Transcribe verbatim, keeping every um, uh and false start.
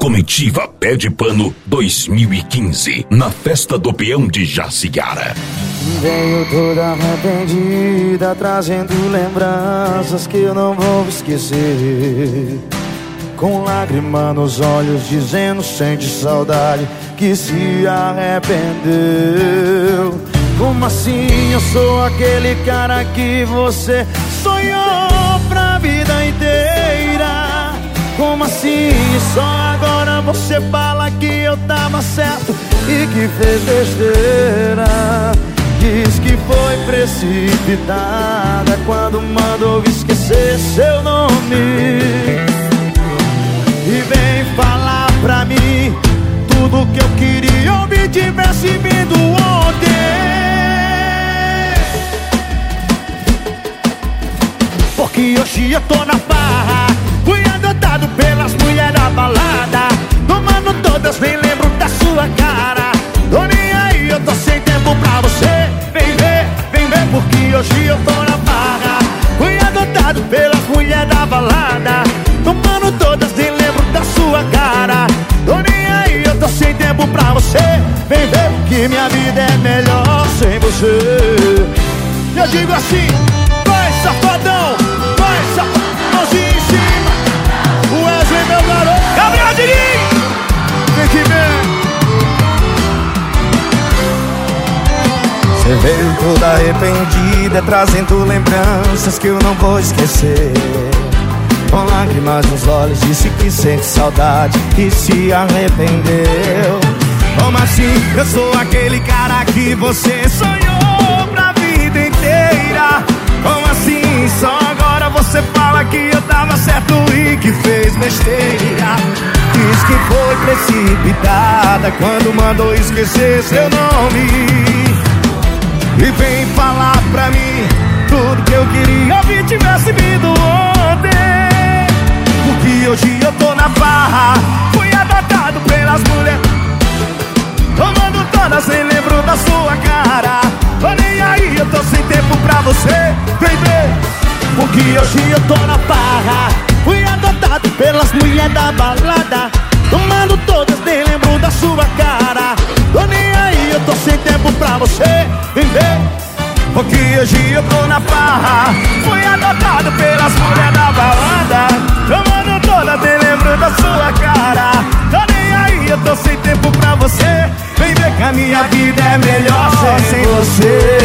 Comitiva Pé de Pano dois mil e quinze, na festa do peão de Jaciara. Venho toda arrependida, trazendo lembranças que eu não vou esquecer. Com lágrima nos olhos, dizendo sente saudade, que se arrependeu. Como assim eu sou aquele cara que você sonhou pra vida inteira? Como assim só agora você fala que eu tava certo e que fez besteira? Diz que foi precipitada quando mandou esquecer seu nome. E vem falar pra mim tudo que eu queria ouvir tivesse vindo ontem. Porque hoje eu tô na farra, fui adotado pelas mulheres da balada, tomando todas, nem lembro da sua cara. Tô nem aí, eu tô sem tempo pra você. Vem ver, vem ver, porque hoje eu tô na farra, fui adotado pelas mulheres da balada, tomando todas, nem lembro da sua cara. Tô nem aí, eu tô sem tempo pra você. Vem ver, porque minha vida é melhor sem você. Eu digo assim, vai safadão, vai safadão, mãozinha em cima. Wesley, meu garoto, Gabriel Diniz, tem que ver. Você veio toda arrependida, trazendo lembranças que eu não vou esquecer. Com lágrimas nos olhos, disse que sente saudade e se arrependeu. Como assim? Eu sou aquele cara que você sonhou pra vida inteira. Como assim? Só agora você fala que eu tava certo e que fez besteira. Diz que foi precipitada quando mandou esquecer seu nome. E vem falar pra mim tudo que eu queria ouvir tivesse vindo ontem. Porque hoje eu tô na farra, fui adotado pelas mulheres, tomando todas, nem lembro da sua cara. Tô nem aí, eu tô sem tempo pra você. Vem ver, porque hoje eu tô na farra, fui adotado pelas mulheres da balada, tomando todas, nem lembro da sua cara. Tô nem aí, eu tô sem tempo pra você. Vem ver, porque hoje eu tô na farra, fui adotado pelas mulheres da balada, tomando todas, nem lembro da sua cara. Tô nem aí, eu tô sem tempo pra você. Vem ver que a minha vida é melhor só sem você.